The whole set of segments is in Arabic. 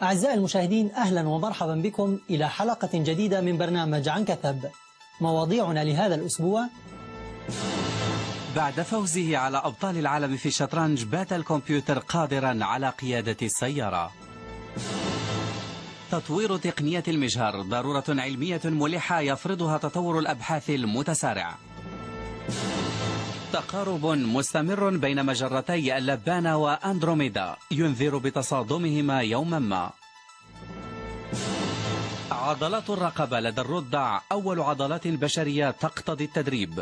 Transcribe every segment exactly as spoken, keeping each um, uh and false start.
أعزائي المشاهدين، أهلا ومرحبا بكم إلى حلقة جديدة من برنامج عن كثب. مواضيعنا لهذا الأسبوع: بعد فوزه على أبطال العالم في الشطرنج بات الكمبيوتر قادرا على قيادة السيارة. تطوير تقنية المجهر ضرورة علمية ملحة يفرضها تطور الأبحاث المتسارع. تقارب مستمر بين مجرتي اللبان وأندروميدا ينذر بتصادمهما يوما ما. عضلات الرقبة لدى الرضع أول عضلات البشرية تقتضي التدريب.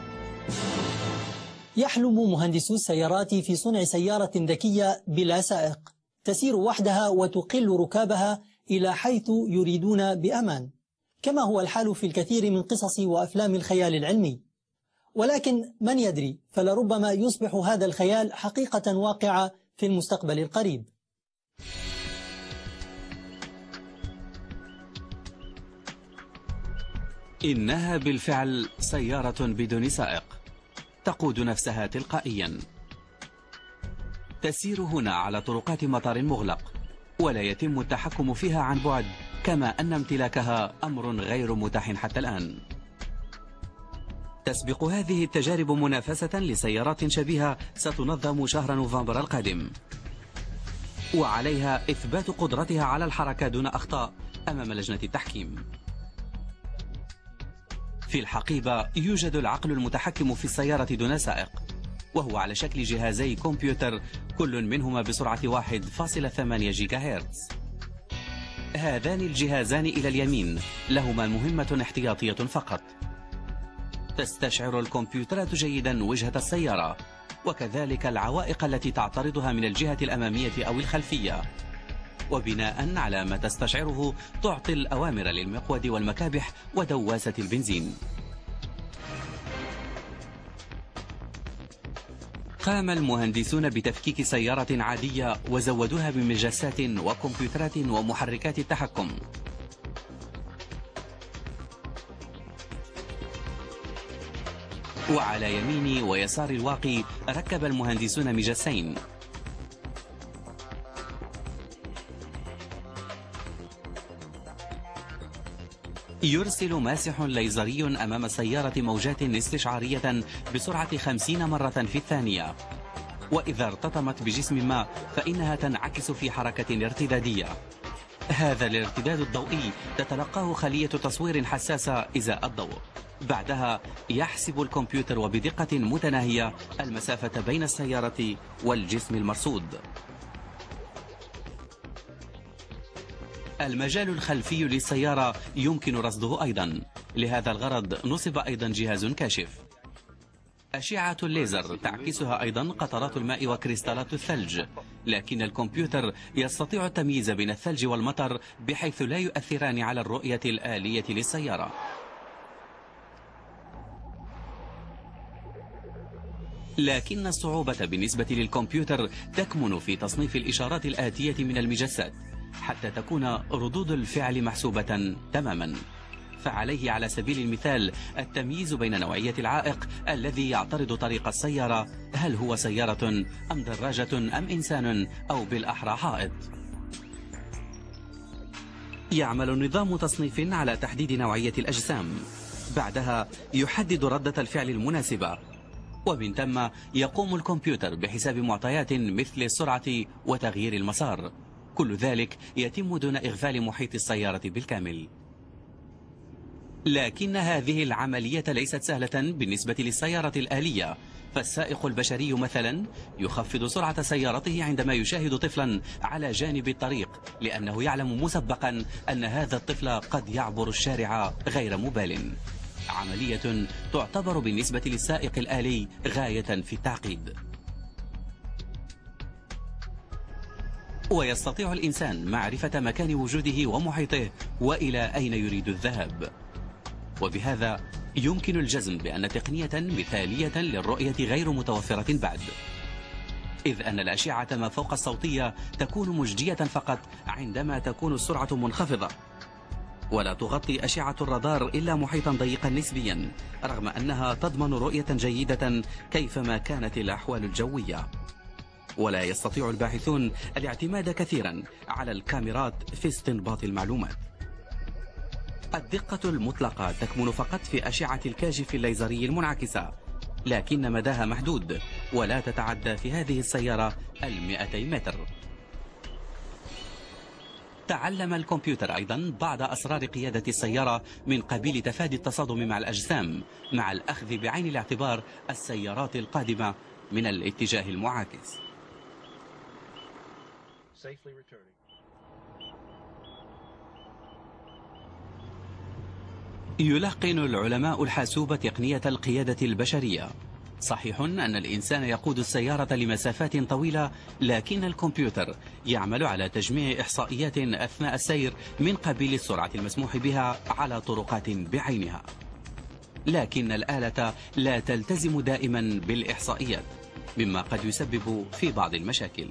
يحلم مهندسو السيارات في صنع سيارة ذكية بلا سائق تسير وحدها وتقل ركابها إلى حيث يريدون بأمان، كما هو الحال في الكثير من قصص وأفلام الخيال العلمي. ولكن من يدري، فلربما يصبح هذا الخيال حقيقة واقعة في المستقبل القريب. إنها بالفعل سيارة بدون سائق تقود نفسها تلقائيا، تسير هنا على طرقات مطار مغلق ولا يتم التحكم فيها عن بعد، كما أن امتلاكها أمر غير متاح حتى الآن. تسبق هذه التجارب منافسة لسيارات شبيهة ستنظم شهر نوفمبر القادم، وعليها إثبات قدرتها على الحركة دون أخطاء أمام لجنة التحكيم. في الحقيبة يوجد العقل المتحكم في السيارة دون سائق، وهو على شكل جهازي كمبيوتر كل منهما بسرعة واحد فاصلة ثمانية جيجا هرتز. هذان الجهازان إلى اليمين لهما مهمة احتياطية فقط. تستشعر الكمبيوترات جيدا وجهة السيارة وكذلك العوائق التي تعترضها من الجهة الأمامية أو الخلفية، وبناء على ما تستشعره تعطي الأوامر للمقود والمكابح ودواسة البنزين. قام المهندسون بتفكيك سيارة عادية وزودوها بمجسات وكمبيوترات ومحركات التحكم. وعلى يمين ويسار الواقي ركب المهندسون مجسين. يرسل ماسح ليزري أمام السيارة موجات استشعارية بسرعة خمسين مرة في الثانية، وإذا ارتطمت بجسم ما فإنها تنعكس في حركة ارتدادية. هذا الارتداد الضوئي تتلقاه خلية تصوير حساسة إزاء الضوء. بعدها يحسب الكمبيوتر وبدقة متناهية المسافة بين السيارة والجسم المرصود. المجال الخلفي للسيارة يمكن رصده أيضا، لهذا الغرض نصب أيضا جهاز كاشف. أشعة الليزر تعكسها أيضا قطرات الماء وكريستالات الثلج، لكن الكمبيوتر يستطيع التمييز بين الثلج والمطر بحيث لا يؤثران على الرؤية الآلية للسيارة. لكن الصعوبة بالنسبة للكمبيوتر تكمن في تصنيف الإشارات الآتية من المجسات حتى تكون ردود الفعل محسوبة تماما. فعليه على سبيل المثال التمييز بين نوعية العائق الذي يعترض طريق السيارة، هل هو سيارة أم دراجة أم إنسان أو بالأحرى حائط. يعمل نظام تصنيف على تحديد نوعية الأجسام، بعدها يحدد ردة الفعل المناسبة، ومن ثم يقوم الكمبيوتر بحساب معطيات مثل السرعة وتغيير المسار. كل ذلك يتم دون إغفال محيط السيارة بالكامل. لكن هذه العملية ليست سهلة بالنسبة للسيارة الآلية، فالسائق البشري مثلا يخفض سرعة سيارته عندما يشاهد طفلا على جانب الطريق، لأنه يعلم مسبقا أن هذا الطفل قد يعبر الشارع غير مبال. عملية تعتبر بالنسبة للسائق الآلي غاية في التعقيد. ويستطيع الإنسان معرفة مكان وجوده ومحيطه وإلى أين يريد الذهاب، وبهذا يمكن الجزم بأن تقنية مثالية للرؤية غير متوفرة بعد، إذ أن الأشعة ما فوق الصوتية تكون مجدية فقط عندما تكون السرعة منخفضة، ولا تغطي أشعة الرادار إلا محيطا ضيقا نسبيا، رغم أنها تضمن رؤية جيدة كيفما كانت الأحوال الجوية. ولا يستطيع الباحثون الاعتماد كثيرا على الكاميرات في استنباط المعلومات. الدقة المطلقة تكمن فقط في أشعة الكاشف الليزري المنعكسة، لكن مداها محدود ولا تتعدى في هذه السيارة المئتي متر. تعلم الكمبيوتر أيضا بعض أسرار قيادة السيارة من قبيل تفادي التصادم مع الأجسام، مع الأخذ بعين الاعتبار السيارات القادمة من الاتجاه المعاكس. يلقن العلماء الحاسوب تقنية القيادة البشرية. صحيح أن الإنسان يقود السيارة لمسافات طويلة، لكن الكمبيوتر يعمل على تجميع إحصائيات أثناء السير من قبيل السرعة المسموح بها على طرقات بعينها. لكن الآلة لا تلتزم دائما بالإحصائيات، مما قد يسبب في بعض المشاكل.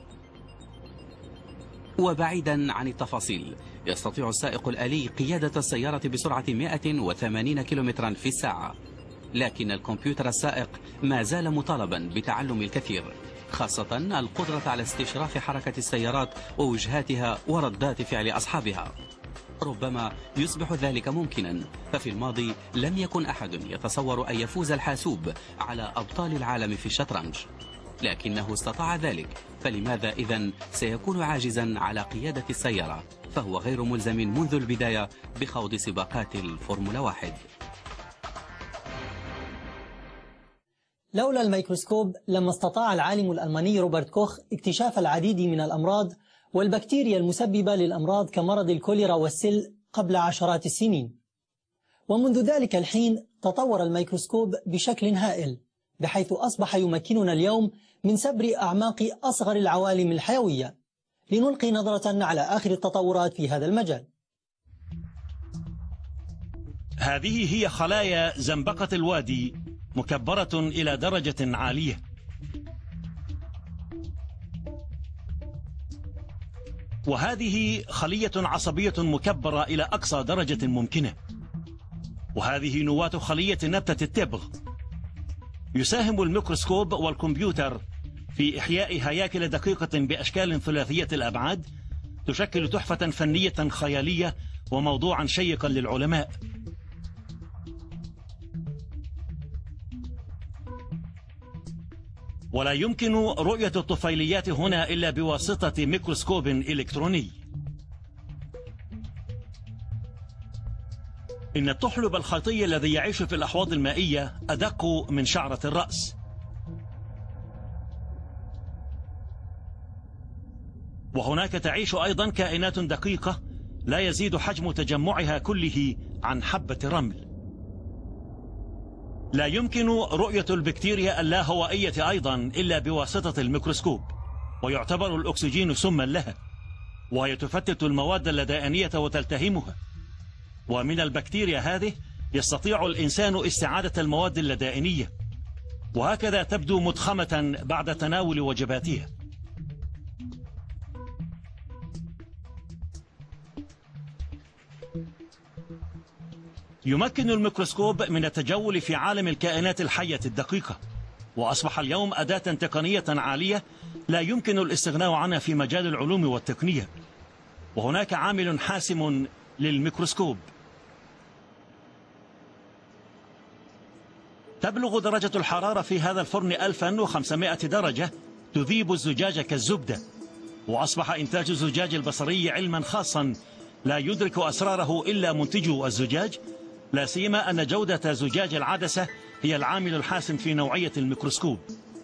وبعيدا عن التفاصيل، يستطيع السائق الآلي قيادة السيارة بسرعة مئة وثمانين كيلومترا في الساعة، لكن الكمبيوتر السائق ما زال مطالبا بتعلم الكثير، خاصة القدرة على استشراف حركة السيارات ووجهاتها وردات فعل أصحابها. ربما يصبح ذلك ممكنا، ففي الماضي لم يكن أحد يتصور أن يفوز الحاسوب على أبطال العالم في الشطرنج، لكنه استطاع ذلك، فلماذا إذن سيكون عاجزا على قيادة السيارة؟ فهو غير ملزم منذ البداية بخوض سباقات الفورمولا واحد. لولا الميكروسكوب لما استطاع العالم الألماني روبرت كوخ اكتشاف العديد من الأمراض والبكتيريا المسببة للأمراض كمرض الكوليرا والسل قبل عشرات السنين. ومنذ ذلك الحين تطور الميكروسكوب بشكل هائل، بحيث أصبح يمكننا اليوم من سبر أعماق أصغر العوالم الحيوية. لنلقي نظرة على آخر التطورات في هذا المجال. هذه هي خلايا زنبقة الوادي، مكبرة إلى درجة عالية. وهذه خلية عصبية مكبرة إلى أقصى درجة ممكنة. وهذه نواة خلية نبتة التبغ. يساهم الميكروسكوب والكمبيوتر في إحياء هياكل دقيقة بأشكال ثلاثية الأبعاد، تشكل تحفة فنية خيالية وموضوعا شيقا للعلماء. ولا يمكن رؤية الطفيليات هنا إلا بواسطة ميكروسكوب إلكتروني. إن الطحلب الخيطي الذي يعيش في الأحواض المائية أدق من شعرة الرأس. وهناك تعيش أيضا كائنات دقيقة لا يزيد حجم تجمعها كله عن حبة رمل. لا يمكن رؤية البكتيريا اللاهوائية أيضا إلا بواسطة الميكروسكوب، ويعتبر الأكسجين سما لها، وهي تفتت المواد اللدائنية وتلتهمها. ومن البكتيريا هذه يستطيع الإنسان استعادة المواد اللدائنية، وهكذا تبدو مضخمة بعد تناول وجباتها. يمكن الميكروسكوب من التجول في عالم الكائنات الحية الدقيقة، وأصبح اليوم أداة تقنية عالية لا يمكن الاستغناء عنها في مجال العلوم والتقنية. وهناك عامل حاسم للميكروسكوب. تبلغ درجة الحرارة في هذا الفرن ألف وخمسمائة درجة، تذيب الزجاج كالزبدة. وأصبح إنتاج الزجاج البصري علما خاصا لا يدرك أسراره إلا منتجو الزجاج، لا سيما أن جودة زجاج العدسة هي العامل الحاسم في نوعية الميكروسكوب.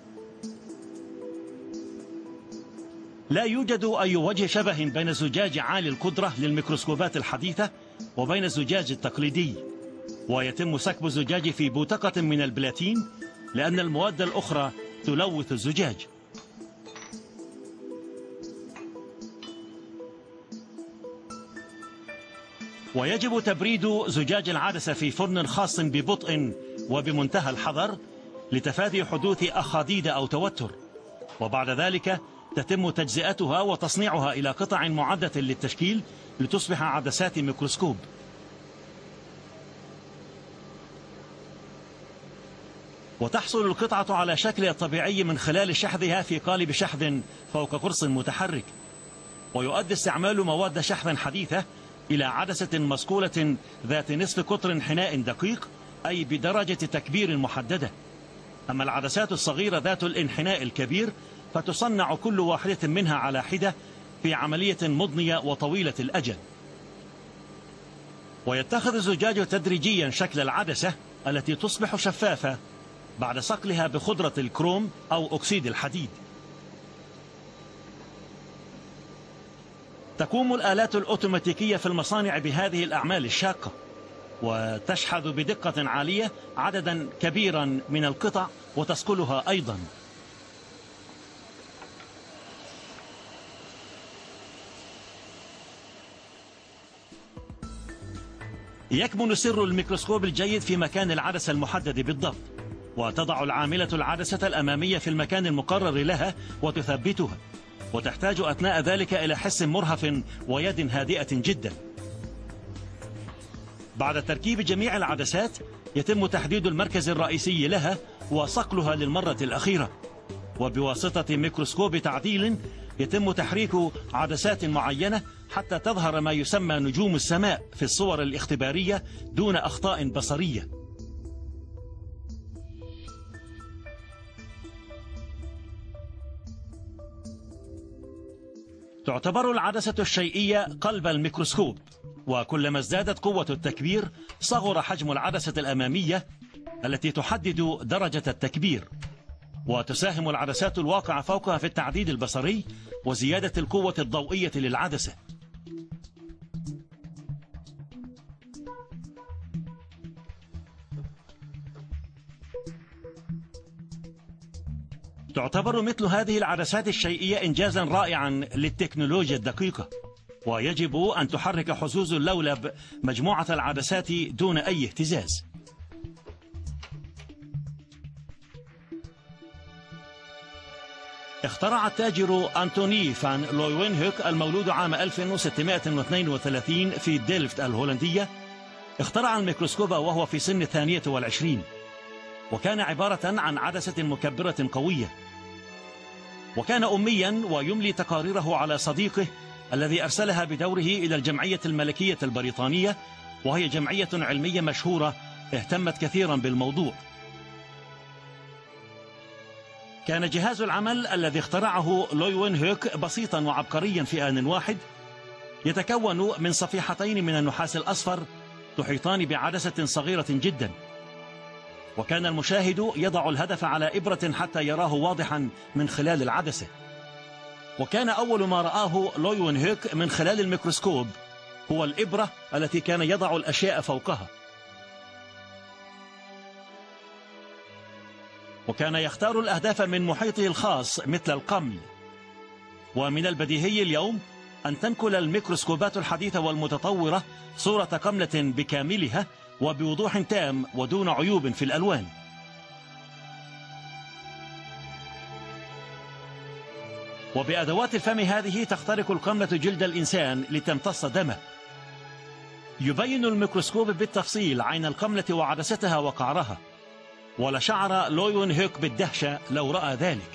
لا يوجد أي وجه شبه بين الزجاج عالي القدرة للميكروسكوبات الحديثة وبين الزجاج التقليدي، ويتم سكب الزجاج في بوتقة من البلاتين لأن المواد الأخرى تلوث الزجاج. ويجب تبريد زجاج العدسة في فرن خاص ببطء وبمنتهى الحذر لتفادي حدوث أخاديد أو توتر، وبعد ذلك تتم تجزئتها وتصنيعها إلى قطع معدة للتشكيل لتصبح عدسات ميكروسكوب. وتحصل القطعة على شكلها الطبيعي من خلال شحذها في قالب شحذ فوق قرص متحرك. ويؤدي استعمال مواد شحذ حديثة إلى عدسة مصقولة ذات نصف قطر انحناء دقيق، أي بدرجة تكبير محددة. أما العدسات الصغيرة ذات الانحناء الكبير فتصنع كل واحدة منها على حدة في عملية مضنية وطويلة الأجل. ويتخذ الزجاج تدريجيا شكل العدسة التي تصبح شفافة بعد صقلها بخضرة الكروم أو أكسيد الحديد. تقوم الآلات الأوتوماتيكية في المصانع بهذه الأعمال الشاقة، وتشحذ بدقة عالية عددا كبيرا من القطع وتصقلها أيضا. يكمن سر الميكروسكوب الجيد في مكان العدسة المحدد بالضبط، وتضع العاملة العدسة الأمامية في المكان المقرر لها وتثبتها، وتحتاج أثناء ذلك إلى حس مرهف ويد هادئة جدا. بعد تركيب جميع العدسات يتم تحديد المركز الرئيسي لها وصقلها للمرة الأخيرة، وبواسطة ميكروسكوب تعديل يتم تحريك عدسات معينة حتى تظهر ما يسمى نجوم السماء في الصور الاختبارية دون أخطاء بصرية. تعتبر العدسة الشيئية قلب الميكروسكوب، وكلما ازدادت قوة التكبير صغر حجم العدسة الأمامية التي تحدد درجة التكبير. وتساهم العدسات الواقعة فوقها في التعديل البصري وزيادة القوة الضوئية للعدسة. تعتبر مثل هذه العدسات الشيئية إنجازا رائعا للتكنولوجيا الدقيقة، ويجب أن تحرك حظوظ اللولب مجموعة العدسات دون أي اهتزاز. اخترع التاجر أنتوني فان لوينهوك المولود عام ألف وستمائة واثنين وثلاثين في ديلفت الهولندية، اخترع الميكروسكوب وهو في سن الثانية والعشرين، وكان عبارة عن عدسة مكبرة قوية. وكان أميا ويملي تقاريره على صديقه الذي أرسلها بدوره إلى الجمعية الملكية البريطانية، وهي جمعية علمية مشهورة اهتمت كثيرا بالموضوع. كان جهاز العمل الذي اخترعه لوينهوك بسيطا وعبقريا في آن واحد، يتكون من صفيحتين من النحاس الأصفر تحيطان بعدسة صغيرة جدا، وكان المشاهد يضع الهدف على إبرة حتى يراه واضحا من خلال العدسة. وكان أول ما رآه لوينهوك من خلال الميكروسكوب هو الإبرة التي كان يضع الأشياء فوقها، وكان يختار الأهداف من محيطه الخاص مثل القمل. ومن البديهي اليوم أن تنقل الميكروسكوبات الحديثة والمتطورة صورة قملة بكاملها وبوضوح تام ودون عيوب في الألوان. وبأدوات الفم هذه تخترق القملة جلد الإنسان لتمتص دمه. يبين الميكروسكوب بالتفصيل عين القملة وعدستها وقعرها، ولشعر لوينهوك بالدهشة لو رأى ذلك.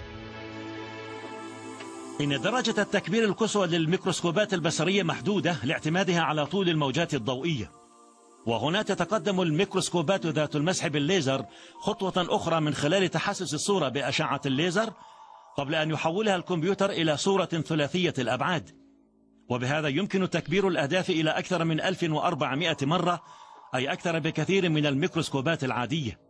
إن درجة التكبير القصوى للميكروسكوبات البصرية محدودة لاعتمادها على طول الموجات الضوئية، وهنا تتقدم الميكروسكوبات ذات المسح بالليزر خطوة أخرى من خلال تحسس الصورة بأشعة الليزر قبل أن يحولها الكمبيوتر إلى صورة ثلاثية الأبعاد، وبهذا يمكن تكبير الأهداف إلى أكثر من ألف وأربعمائة مرة، أي أكثر بكثير من الميكروسكوبات العادية.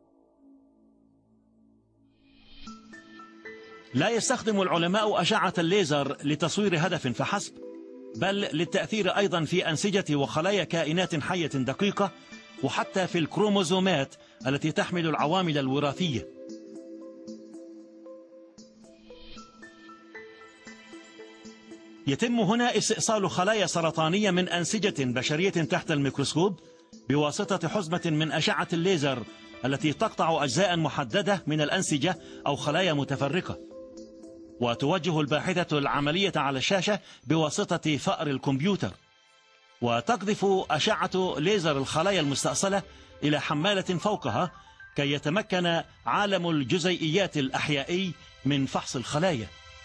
لا يستخدم العلماء أشعة الليزر لتصوير هدف فحسب، بل للتأثير أيضا في أنسجة وخلايا كائنات حية دقيقة، وحتى في الكروموزومات التي تحمل العوامل الوراثية. يتم هنا استئصال خلايا سرطانية من أنسجة بشرية تحت الميكروسكوب بواسطة حزمة من أشعة الليزر التي تقطع أجزاء محددة من الأنسجة أو خلايا متفرقة، وتوجه الباحثة العملية على الشاشة بواسطة فأر الكمبيوتر، وتقذف أشعة ليزر الخلايا المستأصلة إلى حمالة فوقها كي يتمكن عالم الجزيئيات الأحيائي من فحص الخلايا.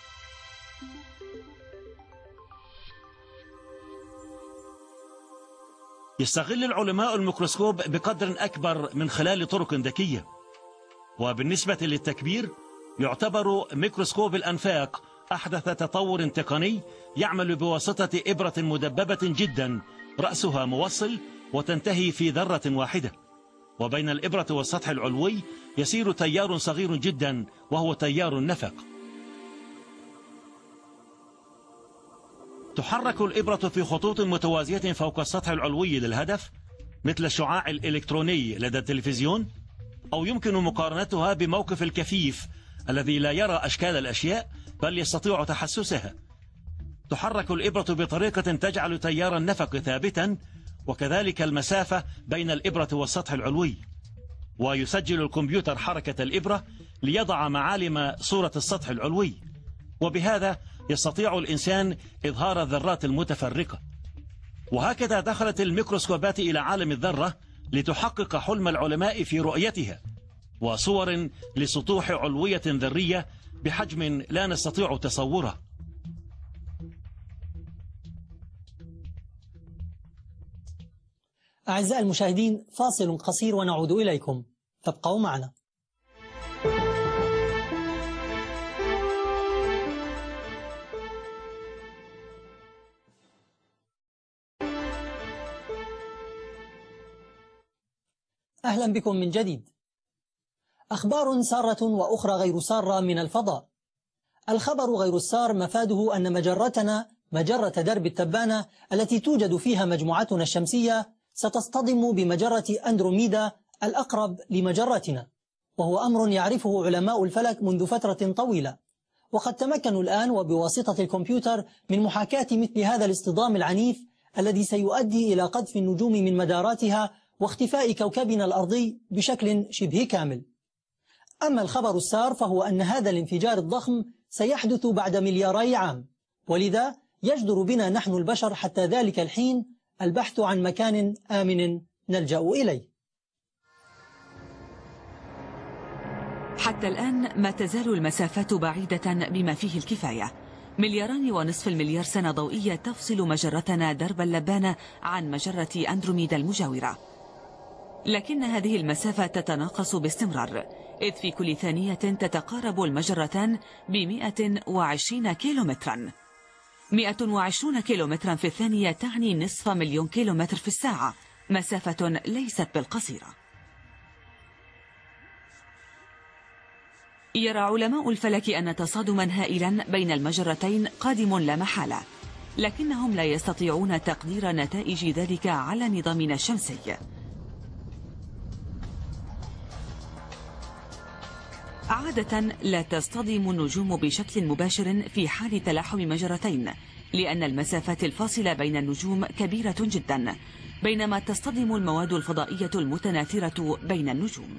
يستغل العلماء الميكروسكوب بقدر أكبر من خلال طرق ذكية. وبالنسبة للتكبير يعتبر ميكروسكوب الأنفاق أحدث تطور تقني يعمل بواسطة إبرة مدببة جدا رأسها موصل وتنتهي في ذرة واحدة، وبين الإبرة والسطح العلوي يسير تيار صغير جدا وهو تيار النفق. تحرك الإبرة في خطوط متوازية فوق السطح العلوي للهدف مثل الشعاع الإلكتروني لدى التلفزيون، أو يمكن مقارنتها بموقف الكفيف الذي لا يرى أشكال الأشياء بل يستطيع تحسسها. تحرك الإبرة بطريقة تجعل تيار النفق ثابتا، وكذلك المسافة بين الإبرة والسطح العلوي. ويسجل الكمبيوتر حركة الإبرة ليضع معالم صورة السطح العلوي، وبهذا يستطيع الإنسان إظهار الذرات المتفرقة. وهكذا دخلت الميكروسكوبات إلى عالم الذرة لتحقق حلم العلماء في رؤيتها، وصور لسطوح علوية ذرية بحجم لا نستطيع تصوره. أعزائي المشاهدين، فاصل قصير ونعود إليكم، فابقوا معنا. أهلا بكم من جديد. أخبار سارة وأخرى غير سارة من الفضاء. الخبر غير السار مفاده أن مجرتنا مجرة درب التبانة التي توجد فيها مجموعتنا الشمسية ستصطدم بمجرة أندروميدا الأقرب لمجرتنا، وهو أمر يعرفه علماء الفلك منذ فترة طويلة، وقد تمكنوا الآن وبواسطة الكمبيوتر من محاكاة مثل هذا الاصطدام العنيف الذي سيؤدي إلى قذف النجوم من مداراتها واختفاء كوكبنا الأرضي بشكل شبه كامل. أما الخبر السار فهو أن هذا الانفجار الضخم سيحدث بعد ملياري عام، ولذا يجدر بنا نحن البشر حتى ذلك الحين البحث عن مكان آمن نلجأ إليه. حتى الآن ما تزال المسافات بعيدة بما فيه الكفاية. ملياران ونصف المليار سنة ضوئية تفصل مجرتنا درب اللبانة عن مجرة أندروميدا المجاورة، لكن هذه المسافة تتناقص باستمرار، إذ في كل ثانية تتقارب المجرتان بمئة وعشرين كيلومترا. مئة وعشرون كيلومترا في الثانية تعني نصف مليون كيلومتر في الساعة، مسافة ليست بالقصيرة. يرى علماء الفلك أن تصادما هائلا بين المجرتين قادم لا محالة، لكنهم لا يستطيعون تقدير نتائج ذلك على نظامنا الشمسي. عادة لا تصطدم النجوم بشكل مباشر في حال تلاحم مجرتين، لأن المسافات الفاصلة بين النجوم كبيرة جدا، بينما تصطدم المواد الفضائية المتناثرة بين النجوم.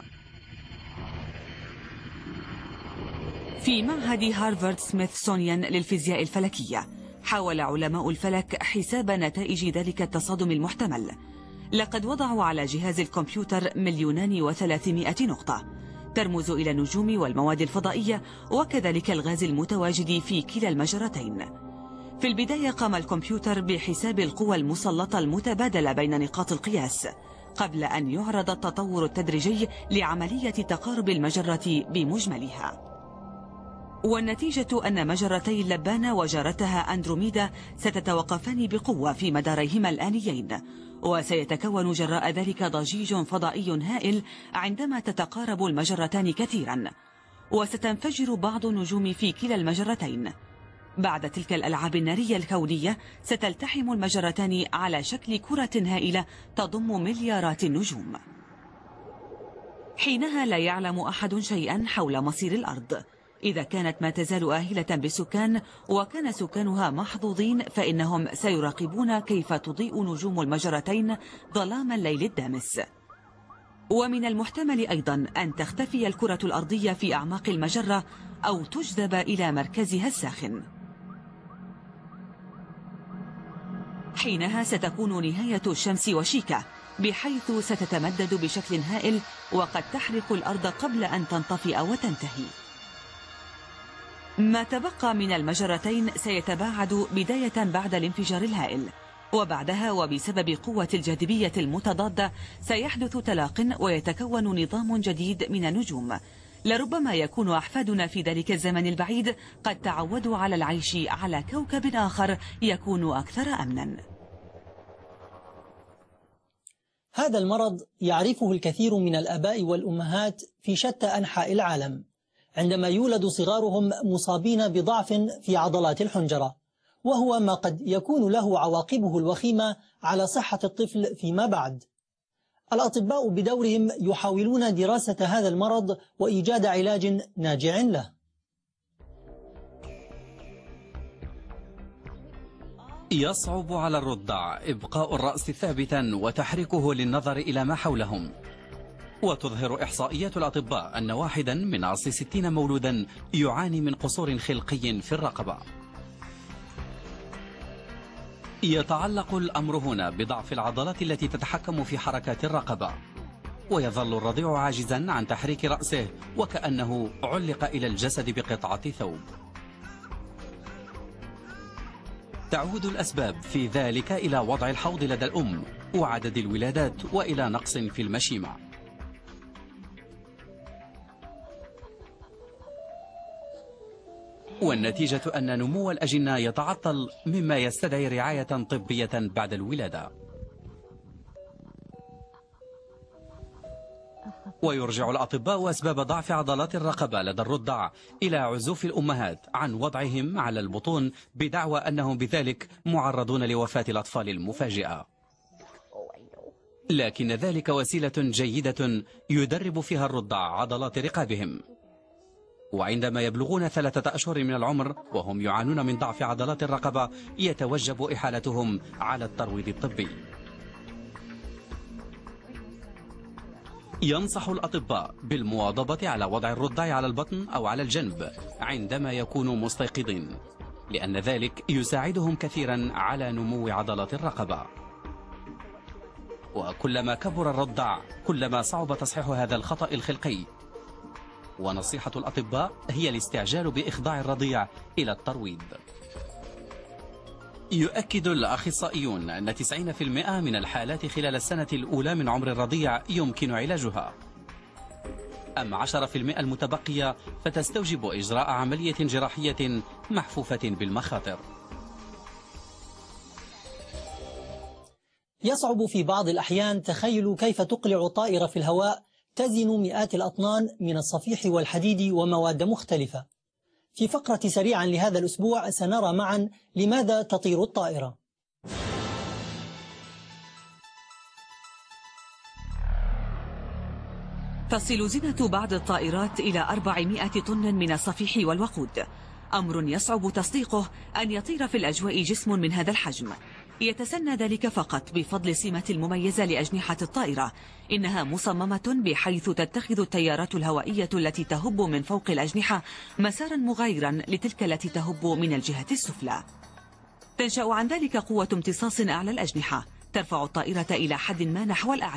في معهد هارفارد سميثسونيان للفيزياء الفلكية حاول علماء الفلك حساب نتائج ذلك التصادم المحتمل. لقد وضعوا على جهاز الكمبيوتر مليونان وثلاثمائة نقطة ترمز إلى النجوم والمواد الفضائية وكذلك الغاز المتواجد في كلا المجرتين. في البداية قام الكمبيوتر بحساب القوى المسلطة المتبادلة بين نقاط القياس قبل أن يعرض التطور التدريجي لعملية تقارب المجرة بمجملها. والنتيجة أن مجرتي اللبانة وجارتها أندروميدا ستتوقفان بقوة في مداريهما الآنيين، وسيتكون جراء ذلك ضجيج فضائي هائل عندما تتقارب المجرتان كثيرا، وستنفجر بعض النجوم في كلا المجرتين. بعد تلك الألعاب النارية الكونية ستلتحم المجرتان على شكل كرة هائلة تضم مليارات النجوم. حينها لا يعلم أحد شيئا حول مصير الأرض. إذا كانت ما تزال آهلة بالسكان وكان سكانها محظوظين فإنهم سيراقبون كيف تضيء نجوم المجرتين ظلام الليل الدامس. ومن المحتمل أيضا أن تختفي الكرة الأرضية في أعماق المجرة أو تجذب إلى مركزها الساخن. حينها ستكون نهاية الشمس وشيكة، بحيث ستتمدد بشكل هائل وقد تحرق الأرض قبل أن تنطفئ وتنتهي. ما تبقى من المجرتين سيتباعد بداية بعد الانفجار الهائل، وبعدها وبسبب قوة الجاذبية المتضادة سيحدث تلاق ويتكون نظام جديد من النجوم. لربما يكون أحفادنا في ذلك الزمن البعيد قد تعودوا على العيش على كوكب آخر يكون أكثر أمنا. هذا المرض يعرفه الكثير من الآباء والأمهات في شتى أنحاء العالم، عندما يولد صغارهم مصابين بضعف في عضلات الحنجرة، وهو ما قد يكون له عواقبه الوخيمة على صحة الطفل فيما بعد. الأطباء بدورهم يحاولون دراسة هذا المرض وإيجاد علاج ناجع له. يصعب على الرضع إبقاء الرأس ثابتا وتحريكه للنظر إلى ما حولهم، وتظهر إحصائيات الأطباء أن واحدا من أصل ستين مولودا يعاني من قصور خلقي في الرقبة. يتعلق الأمر هنا بضعف العضلات التي تتحكم في حركات الرقبة، ويظل الرضيع عاجزا عن تحريك رأسه وكأنه علق إلى الجسد بقطعة ثوب. تعود الأسباب في ذلك إلى وضع الحوض لدى الأم وعدد الولادات وإلى نقص في المشيمة. والنتيجة أن نمو الأجنة يتعطل، مما يستدعي رعاية طبية بعد الولادة. ويرجع الأطباء أسباب ضعف عضلات الرقبة لدى الرضع إلى عزوف الأمهات عن وضعهم على البطون، بدعوى أنهم بذلك معرضون لوفاة الأطفال المفاجئة. لكن ذلك وسيلة جيدة يدرب فيها الرضع عضلات رقابهم، وعندما يبلغون ثلاثة أشهر من العمر وهم يعانون من ضعف عضلات الرقبة يتوجب إحالتهم على الترويض الطبي. ينصح الأطباء بالمواظبة على وضع الرضع على البطن أو على الجنب عندما يكونوا مستيقظين، لأن ذلك يساعدهم كثيرا على نمو عضلات الرقبة. وكلما كبر الرضع كلما صعب تصحيح هذا الخطأ الخلقي. ونصيحة الأطباء هي الاستعجال بإخضاع الرضيع إلى الترويض. يؤكد الأخصائيون أن تسعين بالمئة من الحالات خلال السنة الأولى من عمر الرضيع يمكن علاجها، أما عشرة بالمئة المتبقية فتستوجب إجراء عملية جراحية محفوفة بالمخاطر. يصعب في بعض الأحيان تخيل كيف تقلع طائرة في الهواء تزن مئات الأطنان من الصفيح والحديد ومواد مختلفة. في فقرة سريعا لهذا الأسبوع سنرى معا لماذا تطير الطائرة. تصل زنة بعض الطائرات إلى أربعمئة طن من الصفيح والوقود. أمر يصعب تصديقه أن يطير في الأجواء جسم من هذا الحجم. يتسنى ذلك فقط بفضل السمة المميزة لأجنحة الطائرة. إنها مصممة بحيث تتخذ التيارات الهوائية التي تهب من فوق الأجنحة مسارا مغايرا لتلك التي تهب من الجهة السفلى. تنشأ عن ذلك قوة امتصاص أعلى الأجنحة، ترفع الطائرة إلى حد ما نحو الأعلى.